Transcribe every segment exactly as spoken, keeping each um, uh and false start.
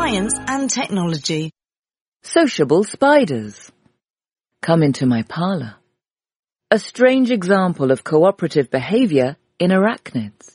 science and technology. Sociable spiders. Come into my parlour. A strange example of cooperative behaviour in arachnids.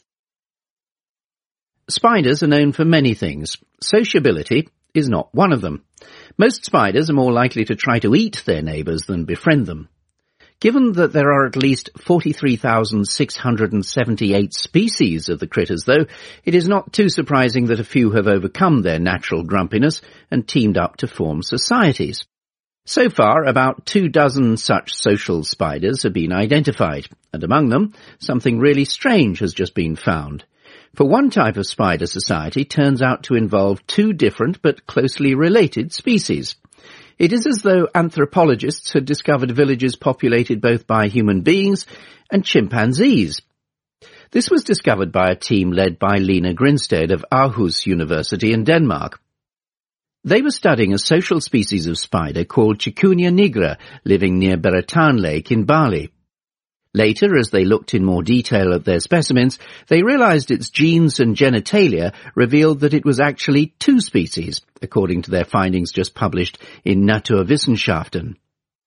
Spiders are known for many things. Sociability is not one of them. Most spiders are more likely to try to eat their neighbours than befriend them. Given that there are at least forty-three thousand six hundred seventy-eight species of the critters, though, it is not too surprising that a few have overcome their natural grumpiness and teamed up to form societies. So far, about two dozen such social spiders have been identified, and among them, something really strange has just been found. For one type of spider society turns out to involve two different but closely related species. It is as though anthropologists had discovered villages populated both by human beings and chimpanzees. This was discovered by a team led by Lena Grinstead of Aarhus University in Denmark. They were studying a social species of spider called Chicunia nigra, living near Beratan Lake in Bali. Later, as they looked in more detail at their specimens, they realized its genes and genitalia revealed that it was actually two species, according to their findings just published in Naturwissenschaften.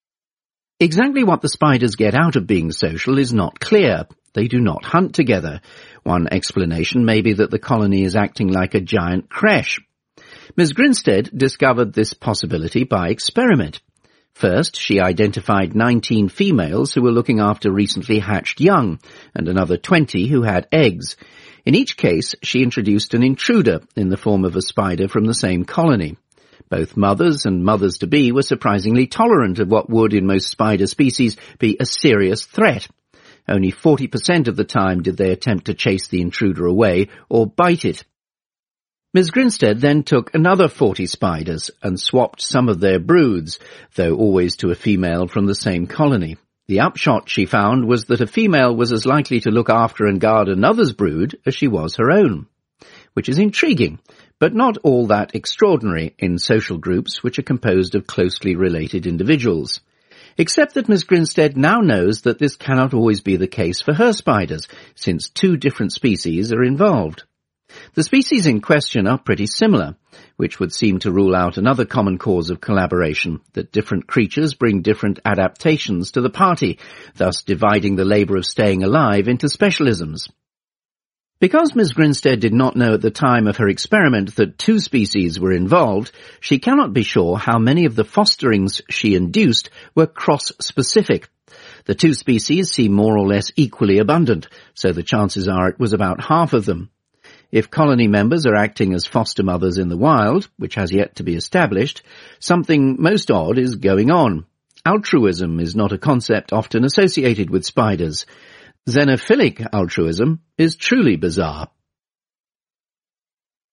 Exactly what the spiders get out of being social is not clear. They do not hunt together. One explanation may be that the colony is acting like a giant creche. Miz Grinstead discovered this possibility by experiment. First, she identified nineteen females who were looking after recently hatched young, and another twenty who had eggs. In each case, she introduced an intruder in the form of a spider from the same colony. Both mothers and mothers-to-be were surprisingly tolerant of what would, in most spider species, be a serious threat. Only forty percent of the time did they attempt to chase the intruder away or bite it. Miz Grinstead then took another forty spiders and swapped some of their broods, though always to a female from the same colony. The upshot, she found, was that a female was as likely to look after and guard another's brood as she was her own. Which is intriguing, but not all that extraordinary in social groups which are composed of closely related individuals. Except that Miz Grinstead now knows that this cannot always be the case for her spiders, since two different species are involved. The species in question are pretty similar, which would seem to rule out another common cause of collaboration, that different creatures bring different adaptations to the party, thus dividing the labour of staying alive into specialisms. Because Miz Grinstead did not know at the time of her experiment that two species were involved, she cannot be sure how many of the fosterings she induced were cross-specific. The two species seem more or less equally abundant, so the chances are it was about half of them. If colony members are acting as foster mothers in the wild, which has yet to be established, something most odd is going on. Altruism is not a concept often associated with spiders. Xenophilic altruism is truly bizarre.